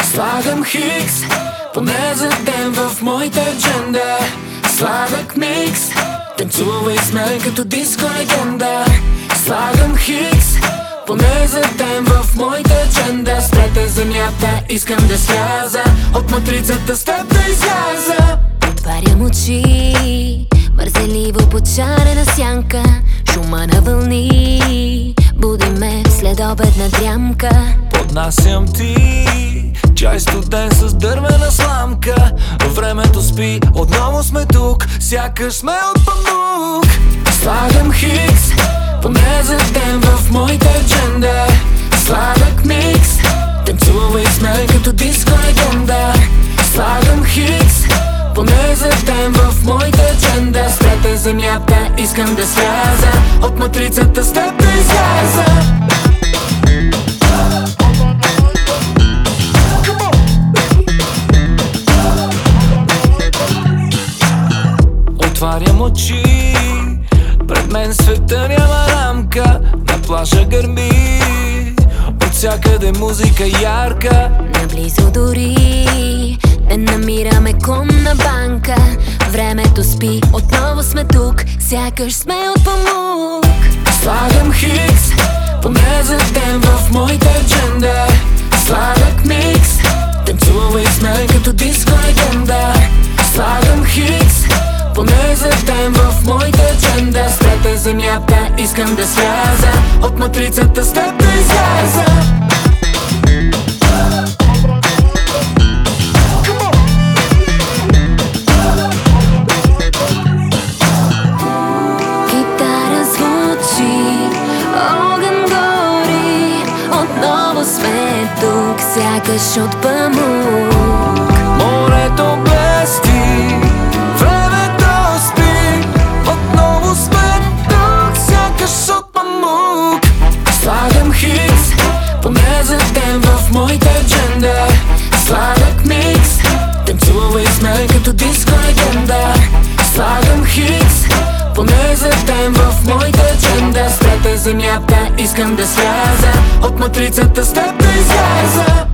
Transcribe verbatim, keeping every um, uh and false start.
Слагам хикс, поне за ден в моята адженда. Сладък микс, танцува и сме като диско легенда. Слагам хикс, поне за ден в моята адженда. Спрете земята, искам да сляза от матрицата, с теб да изляза. Отварям очи, мързеливо почарена сянка. Шума на вълни буди ме в следобедна дрямка. Поднасям ти чай студен с дървена сламка. Времето спи, отново сме тук, сякаш сме от памук. Слагам хикс, поне за ден в моята адженда. Сладък микс, танцува и сме като диско легенда. Слагам хикс, поне за ден в моята адженда. Спрете земята, искам да сляза от матрицата, с теб да изляза. Отварям очи, пред мен света няма рамка. На плажа гърми, от всякъде музика ярка. Наблизо дори не намираме конна банка. Времето спи, отново сме тук, сякаш сме от памук. Слагам хикс, поне за ден в моята адженда. Сладък микс, танцува и сме като диско легенда. Слагам хикс, поне за ден в моята адженда. Спрете земята, искам да сляза от матрицата, с теб да изляза. Гитара звучи, огън гори, отново сме тук, сякаш от памук. Морето блести, времето спи, отново сме тук, сякаш от памук. Слагам хикс, поне за ден в моята адженда. Сладък микс, танцува и сме като диско легенда. Слагам хикс, поне за ден в моята адженда. Спрете земята, искам да сляза от матрицата, с теб да изляза.